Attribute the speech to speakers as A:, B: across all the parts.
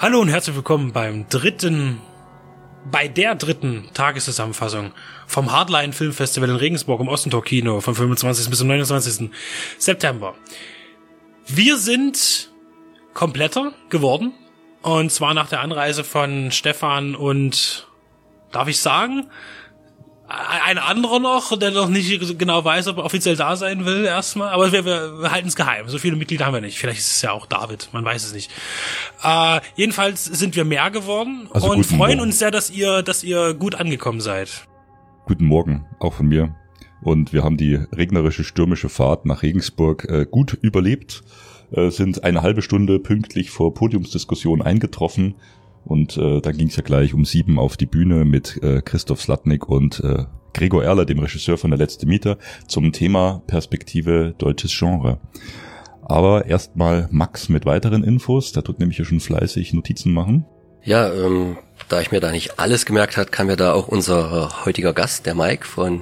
A: Hallo und herzlich willkommen bei der dritten Tageszusammenfassung vom Hardline Filmfestival in Regensburg im Ostentor Kino vom 25. bis zum 29. September. Wir sind kompletter geworden, und zwar nach der Anreise von Stefan und, darf ich sagen, ein anderer noch, der noch nicht genau weiß, ob er offiziell da sein will erstmal, aber wir halten es geheim. So viele Mitglieder haben wir nicht. Vielleicht ist es ja auch David, man weiß es nicht. Jedenfalls sind wir mehr geworden und freuen uns sehr, dass ihr gut angekommen seid.
B: Guten Morgen, auch von mir. Und wir haben die regnerische, stürmische Fahrt nach Regensburg gut überlebt, sind eine halbe Stunde pünktlich vor Podiumsdiskussion eingetroffen. Und dann ging es ja gleich um 7 auf die Bühne mit Christoph Slatnik und Gregor Erler, dem Regisseur von Der letzte Mieter, zum Thema Perspektive deutsches Genre. Aber erstmal Max mit weiteren Infos, der tut nämlich ja schon fleißig Notizen machen.
C: Ja, da ich mir da nicht alles gemerkt hat, kann mir da auch unser heutiger Gast, der Mike von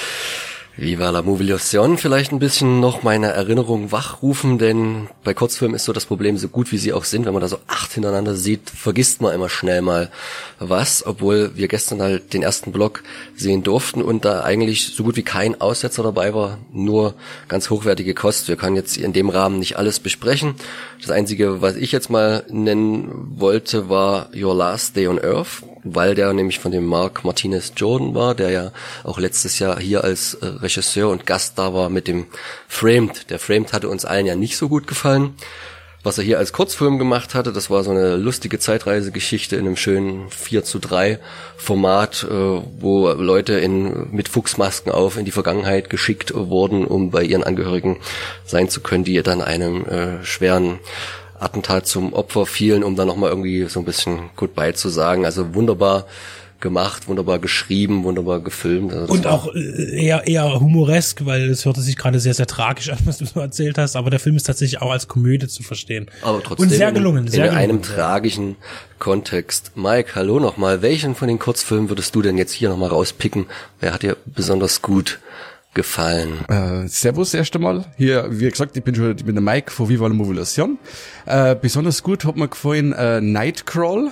C: Viva la Movilusion, vielleicht ein bisschen noch meine Erinnerung wachrufen, denn bei Kurzfilmen ist so das Problem, so gut wie sie auch sind, wenn man da so 8 hintereinander sieht, vergisst man immer schnell mal was, obwohl wir gestern halt den ersten Block sehen durften und da eigentlich so gut wie kein Aussetzer dabei war, nur ganz hochwertige Kost. Wir können jetzt in dem Rahmen nicht alles besprechen. Das Einzige, was ich jetzt mal nennen wollte, war Your Last Day on Earth, weil der nämlich von dem Mark Martinez Jordan war, der ja auch letztes Jahr hier als Regisseur und Gast da war mit dem Framed. Der Framed hatte uns allen ja nicht so gut gefallen. Was er hier als Kurzfilm gemacht hatte, das war so eine lustige Zeitreisegeschichte in einem schönen 4:3 Format, wo Leute mit Fuchsmasken auf in die Vergangenheit geschickt wurden, um bei ihren Angehörigen sein zu können, die dann einem schweren Attentat zum Opfer fielen, um dann nochmal irgendwie so ein bisschen Goodbye zu sagen. Also wunderbar gemacht, wunderbar geschrieben, wunderbar gefilmt. Also
A: und auch eher humoresk, weil es hörte sich gerade sehr, sehr tragisch an, was du so erzählt hast, aber der Film ist tatsächlich auch als Komödie zu verstehen.
C: Aber trotzdem
A: und sehr gelungen.
C: In einem tragischen Kontext. Mike, hallo nochmal. Welchen von den Kurzfilmen würdest du denn jetzt hier nochmal rauspicken? Wer hat dir besonders gut gefallen?
D: Servus erst einmal. Hier, wie gesagt, ich bin der Mike von Viva la Movilusion. Besonders gut hat mir gefallen Nightcrawl.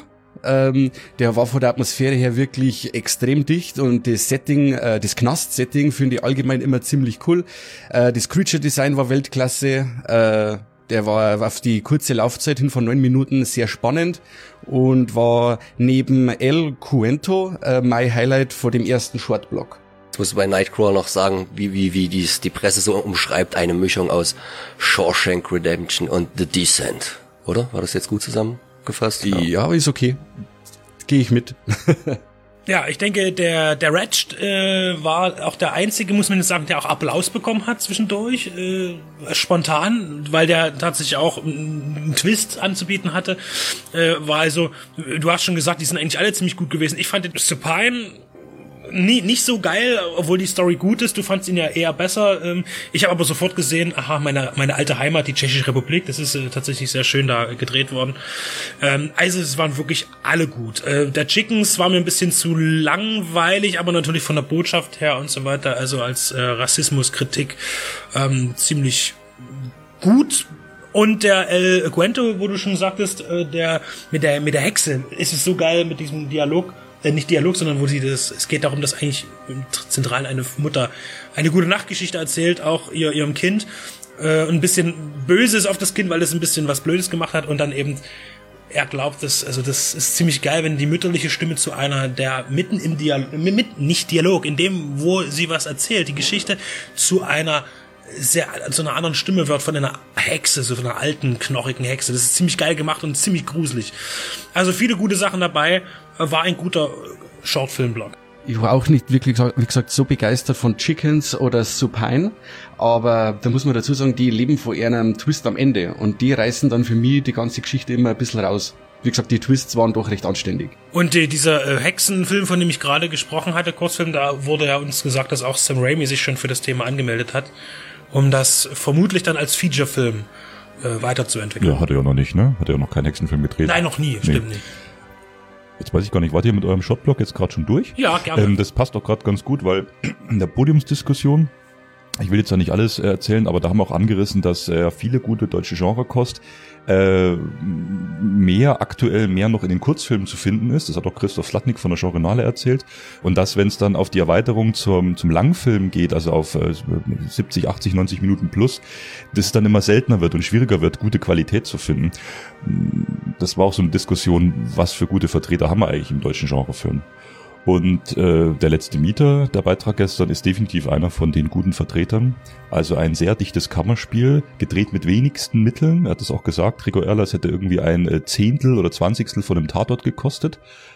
D: Der war von der Atmosphäre her wirklich extrem dicht und das Setting, das Knast-Setting finde ich allgemein immer ziemlich cool. Das Creature-Design war Weltklasse. Der war auf die kurze Laufzeit hin von 9 Minuten sehr spannend und war neben El Cuento mein Highlight vor dem ersten Shortblock.
C: Ich muss bei Nightcrawler noch sagen, wie die Presse so umschreibt, eine Mischung aus Shawshank Redemption und The Descent. Oder? War das jetzt gut zusammengefasst?
D: Ja, ist okay. Gehe ich mit.
A: Ja, ich denke, der Ratched war auch der einzige, muss man jetzt sagen, der auch Applaus bekommen hat zwischendurch, spontan, weil der tatsächlich auch einen Twist anzubieten hatte. War also, du hast schon gesagt, die sind eigentlich alle ziemlich gut gewesen. Ich fand den Supine nicht so geil, obwohl die Story gut ist. Du fandst ihn ja eher besser. Ich habe aber sofort gesehen, meine alte Heimat, die Tschechische Republik, das ist tatsächlich sehr schön da gedreht worden. Also es waren wirklich alle gut. Der Chickens war mir ein bisschen zu langweilig, aber natürlich von der Botschaft her und so weiter, also als Rassismuskritik ziemlich gut. Und der El Cuento, wo du schon sagtest, der mit der Hexe, ist es so geil mit diesem Dialog, nicht Dialog, sondern es geht darum, dass eigentlich zentral eine Mutter eine gute Nachtgeschichte erzählt, auch ihrem Kind, ein bisschen Böses auf das Kind, weil es ein bisschen was Blödes gemacht hat und dann eben, er glaubt, das ist ziemlich geil, wenn die mütterliche Stimme zu einer, der mitten im nicht Dialog, in dem, wo sie was erzählt, die Geschichte zu einer anderen Stimme wird von einer Hexe, so von einer alten, knochigen Hexe. Das ist ziemlich geil gemacht und ziemlich gruselig. Also viele gute Sachen dabei. War ein guter Shortfilm-Blog.
D: Ich war auch nicht wirklich, wie gesagt, so begeistert von Chickens oder Supine, aber da muss man dazu sagen, die leben von einem Twist am Ende und die reißen dann für mich die ganze Geschichte immer ein bisschen raus. Wie gesagt, die Twists waren doch recht anständig.
A: Und dieser Hexenfilm, von dem ich gerade gesprochen hatte, Kurzfilm, da wurde ja uns gesagt, dass auch Sam Raimi sich schon für das Thema angemeldet hat, um das vermutlich dann als Featurefilm weiterzuentwickeln.
B: Ja, hat er ja noch nicht, ne? Hat er ja noch keinen Hexenfilm gedreht.
A: Nein, noch nie, stimmt nicht.
B: Jetzt weiß ich gar nicht, wart ihr mit eurem Shotblock jetzt gerade schon durch?
A: Ja, gerne.
B: Das passt doch gerade ganz gut, weil in der Podiumsdiskussion Ich will jetzt ja nicht alles erzählen, aber da haben wir auch angerissen, dass viele gute deutsche Genrekost aktuell mehr noch in den Kurzfilmen zu finden ist. Das hat auch Christoph Slatnik von der Genrenale erzählt. Und dass, wenn es dann auf die Erweiterung zum Langfilm geht, also auf 70, 80, 90 Minuten plus, dass es dann immer seltener wird und schwieriger wird, gute Qualität zu finden. Das war auch so eine Diskussion, was für gute Vertreter haben wir eigentlich im deutschen Genrefilm. Und der letzte Mieter, der Beitrag gestern, ist definitiv einer von den guten Vertretern. Also ein sehr dichtes Kammerspiel, gedreht mit wenigsten Mitteln. Er hat es auch gesagt, Gregor Erlers hätte irgendwie ein Zehntel oder Zwanzigstel von einem Tatort gekostet.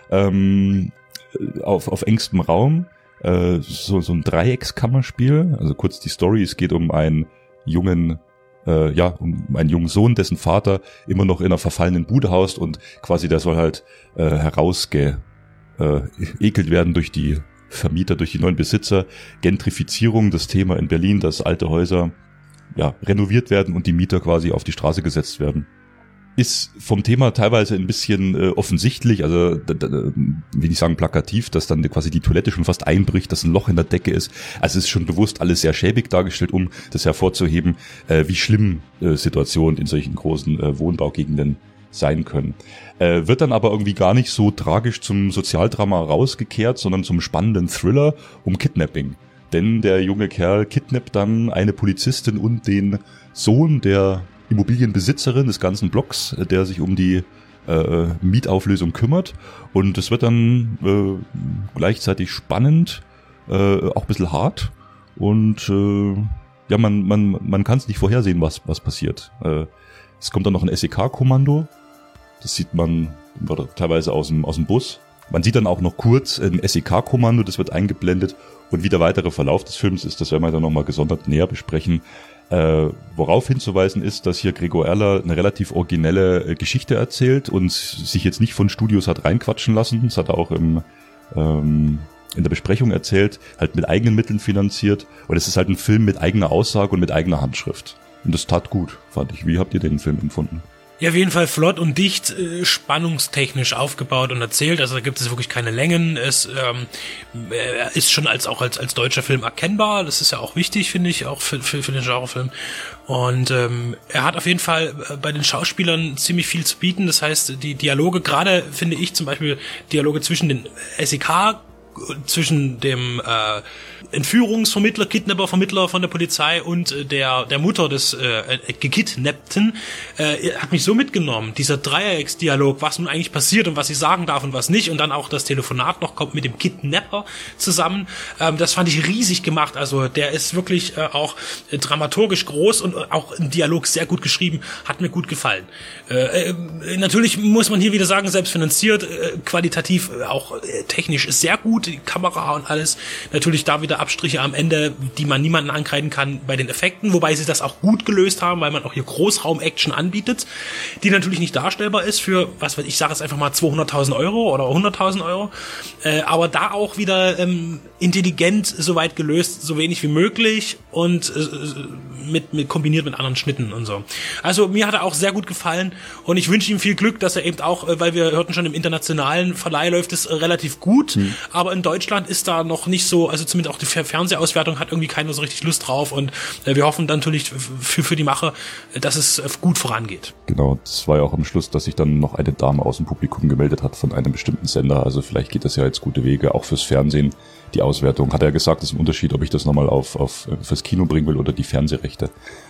B: Auf engstem Raum. So ein Dreieckskammerspiel. Also kurz die Story, es geht um einen jungen Sohn, dessen Vater immer noch in einer verfallenen Bude haust und quasi der soll halt ekelt werden durch die Vermieter, durch die neuen Besitzer. Gentrifizierung, das Thema in Berlin, dass alte Häuser renoviert werden und die Mieter quasi auf die Straße gesetzt werden. Ist vom Thema teilweise ein bisschen offensichtlich, also will ich sagen plakativ, dass dann quasi die Toilette schon fast einbricht, dass ein Loch in der Decke ist. Also es ist schon bewusst alles sehr schäbig dargestellt, um das hervorzuheben, wie schlimm Situationen in solchen großen Wohnbaugegenden sein können. Wird dann aber irgendwie gar nicht so tragisch zum Sozialdrama rausgekehrt, sondern zum spannenden Thriller um Kidnapping. Denn der junge Kerl kidnappt dann eine Polizistin und den Sohn der Immobilienbesitzerin des ganzen Blocks, der sich um die Mietauflösung kümmert. Und es wird dann gleichzeitig spannend, auch ein bisschen hart. Und man kann es nicht vorhersehen, was passiert. Es kommt dann noch ein SEK-Kommando. Das sieht man teilweise aus dem Bus. Man sieht dann auch noch kurz ein SEK-Kommando, das wird eingeblendet. Und wie der weitere Verlauf des Films ist, das werden wir dann nochmal gesondert näher besprechen. Worauf hinzuweisen ist, dass hier Gregor Erler eine relativ originelle Geschichte erzählt und sich jetzt nicht von Studios hat reinquatschen lassen. Das hat er auch in der Besprechung erzählt, halt mit eigenen Mitteln finanziert. Und es ist halt ein Film mit eigener Aussage und mit eigener Handschrift. Und das tat gut, fand ich. Wie habt ihr den Film empfunden?
A: Ja, auf jeden Fall flott und dicht, spannungstechnisch aufgebaut und erzählt. Also da gibt es wirklich keine Längen. Es ist schon als deutscher Film erkennbar. Das ist ja auch wichtig, finde ich, auch für den Genrefilm. Und er hat auf jeden Fall bei den Schauspielern ziemlich viel zu bieten. Das heißt, die Dialoge, gerade finde ich zum Beispiel Dialoge zwischen den SEK, zwischen dem Entführungsvermittler, Kidnappervermittler von der Polizei und der Mutter des Gekidnappten hat mich so mitgenommen. Dieser Dreiecksdialog, was nun eigentlich passiert und was sie sagen darf und was nicht, und dann auch das Telefonat noch kommt mit dem Kidnapper zusammen. Das fand ich riesig gemacht. Also der ist wirklich auch dramaturgisch groß und auch im Dialog sehr gut geschrieben. Hat mir gut gefallen. Natürlich muss man hier wieder sagen, selbst finanziert, qualitativ auch technisch sehr gut, die Kamera und alles. Natürlich da wieder Abstriche am Ende, die man niemanden ankreiden kann bei den Effekten, wobei sie das auch gut gelöst haben, weil man auch hier Großraum-Action anbietet, die natürlich nicht darstellbar ist für, was weiß ich, sage jetzt einfach mal 200.000 Euro oder 100.000 Euro, aber da auch wieder intelligent soweit gelöst, so wenig wie möglich und kombiniert mit anderen Schnitten und so. Also mir hat er auch sehr gut gefallen und ich wünsche ihm viel Glück, dass er eben auch, weil wir hörten schon, im internationalen Verleih läuft es relativ gut, aber in Deutschland ist da noch nicht so, also zumindest auch die Fernsehauswertung hat irgendwie keiner so richtig Lust drauf und wir hoffen dann natürlich für die Macher, dass es gut vorangeht.
B: Genau, das war ja auch am Schluss, dass sich dann noch eine Dame aus dem Publikum gemeldet hat von einem bestimmten Sender, also vielleicht geht das ja jetzt gute Wege, auch fürs Fernsehen. Die Auswertung, hat er gesagt, ist ein Unterschied, ob ich das nochmal fürs Kino bringen will oder die Fernsehrechte.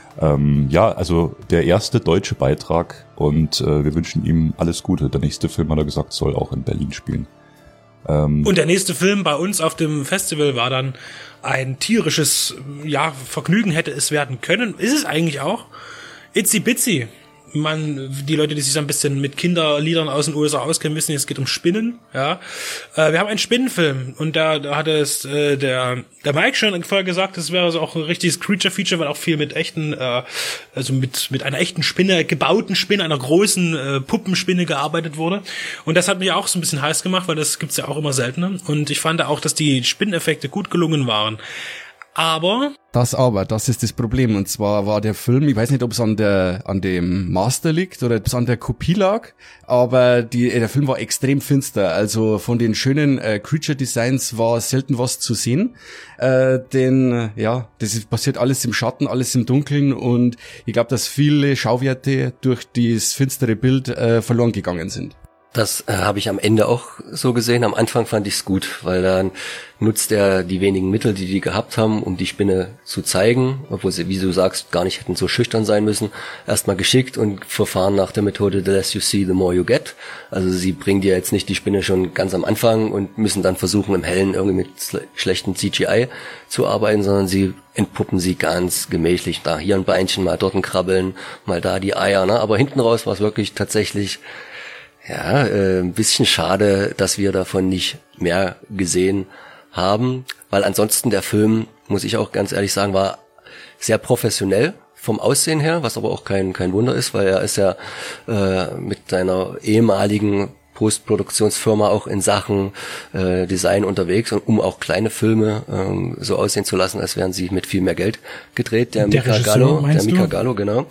B: Also der erste deutsche Beitrag und wir wünschen ihm alles Gute. Der nächste Film, hat er gesagt, soll auch in Berlin spielen.
A: Und der nächste Film bei uns auf dem Festival war dann ein tierisches Vergnügen hätte es werden können. Ist es eigentlich auch. Itsy Bitsy. Die Leute, die sich so ein bisschen mit Kinderliedern aus den USA auskennen, wissen, es geht um Spinnen. Ja, wir haben einen Spinnenfilm und da hatte es der Mike schon vorher gesagt, das wäre so auch ein richtiges Creature-Feature, weil auch viel mit echten, also mit einer echten Spinne, gebauten Spinne, einer großen Puppenspinne gearbeitet wurde. Und das hat mich auch so ein bisschen heiß gemacht, weil das gibt's ja auch immer seltener. Und ich fand auch, dass die Spinneneffekte gut gelungen waren. Aber
D: das ist das Problem. Und zwar war der Film, ich weiß nicht, ob es an dem Master liegt oder ob es an der Kopie lag, aber der Film war extrem finster. Also von den schönen Creature Designs war selten was zu sehen. Denn das passiert alles im Schatten, alles im Dunkeln, und ich glaube, dass viele Schauwerte durch das finstere Bild verloren gegangen sind.
C: Das habe ich am Ende auch so gesehen. Am Anfang fand ich es gut, weil dann nutzt er die wenigen Mittel, die gehabt haben, um die Spinne zu zeigen, obwohl sie, wie du sagst, gar nicht hätten so schüchtern sein müssen. Erstmal geschickt und verfahren nach der Methode the less you see, the more you get. Also sie bringen dir jetzt nicht die Spinne schon ganz am Anfang und müssen dann versuchen, im Hellen irgendwie mit schlechtem CGI zu arbeiten, sondern sie entpuppen sie ganz gemächlich. Da hier ein Beinchen, mal dort ein Krabbeln, mal da die Eier. Ne? Aber hinten raus war es wirklich tatsächlich ein bisschen schade, dass wir davon nicht mehr gesehen haben, weil ansonsten der Film, muss ich auch ganz ehrlich sagen, war sehr professionell vom Aussehen her, was aber auch kein Wunder ist, weil er ist ja mit seiner ehemaligen Postproduktionsfirma auch in Sachen Design unterwegs, und um auch kleine Filme so aussehen zu lassen, als wären sie mit viel mehr Geld gedreht. Der Mika Gallo, genau.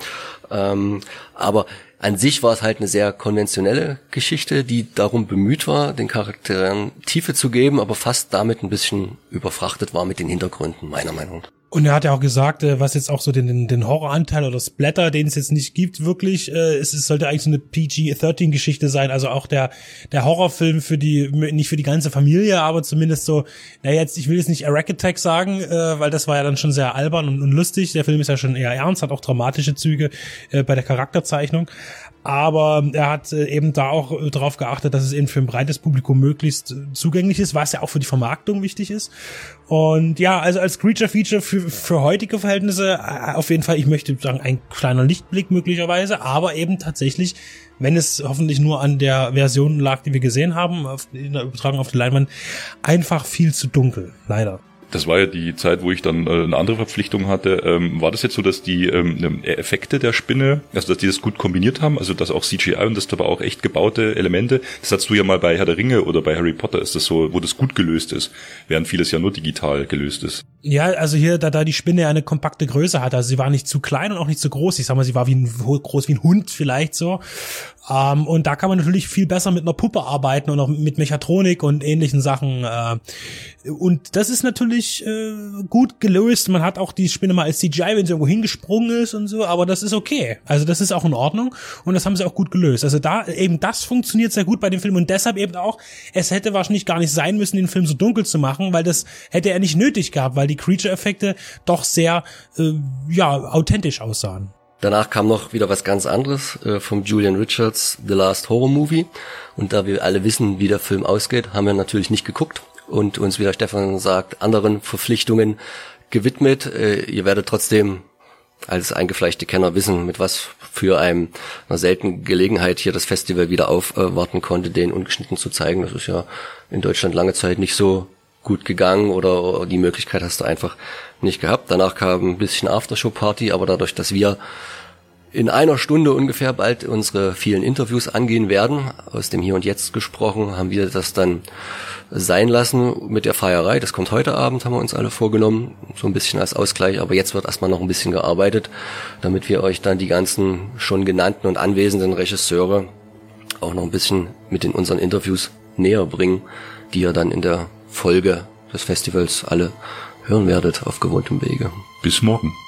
C: Aber an sich war es halt eine sehr konventionelle Geschichte, die darum bemüht war, den Charakteren Tiefe zu geben, aber fast damit ein bisschen überfrachtet war mit den Hintergründen, meiner Meinung nach.
A: Und er hat ja auch gesagt, was jetzt auch so den Horroranteil oder Splatter, den es jetzt nicht gibt, wirklich, es sollte eigentlich so eine PG-13-Geschichte sein, also auch der Horrorfilm nicht für die ganze Familie, aber zumindest so, ich will jetzt nicht Arack Attack sagen, weil das war ja dann schon sehr albern und lustig, der Film ist ja schon eher ernst, hat auch dramatische Züge bei der Charakterzeichnung. Aber er hat eben da auch darauf geachtet, dass es eben für ein breites Publikum möglichst zugänglich ist, was ja auch für die Vermarktung wichtig ist. Und ja, also als Creature-Feature für heutige Verhältnisse auf jeden Fall, ich möchte sagen, ein kleiner Lichtblick möglicherweise, aber eben tatsächlich, wenn es hoffentlich nur an der Version lag, die wir gesehen haben, in der Übertragung auf die Leinwand, einfach viel zu dunkel, leider.
B: Das war ja die Zeit, wo ich dann eine andere Verpflichtung hatte. War das jetzt so, dass die Effekte der Spinne, also dass die das gut kombiniert haben, also dass auch CGI und das aber auch echt gebaute Elemente, das hattest du ja mal bei Herr der Ringe oder bei Harry Potter, ist das so, wo das gut gelöst ist, während vieles ja nur digital gelöst ist.
A: Ja, also hier, da die Spinne eine kompakte Größe hat, also sie war nicht zu klein und auch nicht zu groß, ich sag mal, sie war groß wie ein Hund vielleicht so. Und da kann man natürlich viel besser mit einer Puppe arbeiten und auch mit Mechatronik und ähnlichen Sachen. Und das ist natürlich gut gelöst. Man hat auch die Spinne mal als CGI, wenn sie irgendwo hingesprungen ist und so, aber das ist okay. Also das ist auch in Ordnung und das haben sie auch gut gelöst. Also da eben das funktioniert sehr gut bei dem Film und deshalb eben auch, es hätte wahrscheinlich gar nicht sein müssen, den Film so dunkel zu machen, weil das hätte er nicht nötig gehabt, weil die Creature-Effekte doch sehr authentisch aussahen.
C: Danach kam noch wieder was ganz anderes vom Julian Richards, The Last Horror Movie. Und da wir alle wissen, wie der Film ausgeht, haben wir natürlich nicht geguckt und uns, wie der Stefan sagt, anderen Verpflichtungen gewidmet. Ihr werdet trotzdem als eingefleischte Kenner wissen, mit was für einer seltenen Gelegenheit hier das Festival wieder aufwarten konnte, den ungeschnitten zu zeigen. Das ist ja in Deutschland lange Zeit nicht so gut gegangen oder die Möglichkeit hast du einfach nicht gehabt. Danach kam ein bisschen Aftershow-Party, aber dadurch, dass wir in einer Stunde ungefähr bald unsere vielen Interviews angehen werden, aus dem Hier und Jetzt gesprochen, haben wir das dann sein lassen mit der Feierei. Das kommt heute Abend, haben wir uns alle vorgenommen, so ein bisschen als Ausgleich, aber jetzt wird erstmal noch ein bisschen gearbeitet, damit wir euch dann die ganzen schon genannten und anwesenden Regisseure auch noch ein bisschen mit in unseren Interviews näher bringen, die ihr dann in der Folge des Festivals alle hören werdet auf gewohntem Wege.
B: Bis morgen.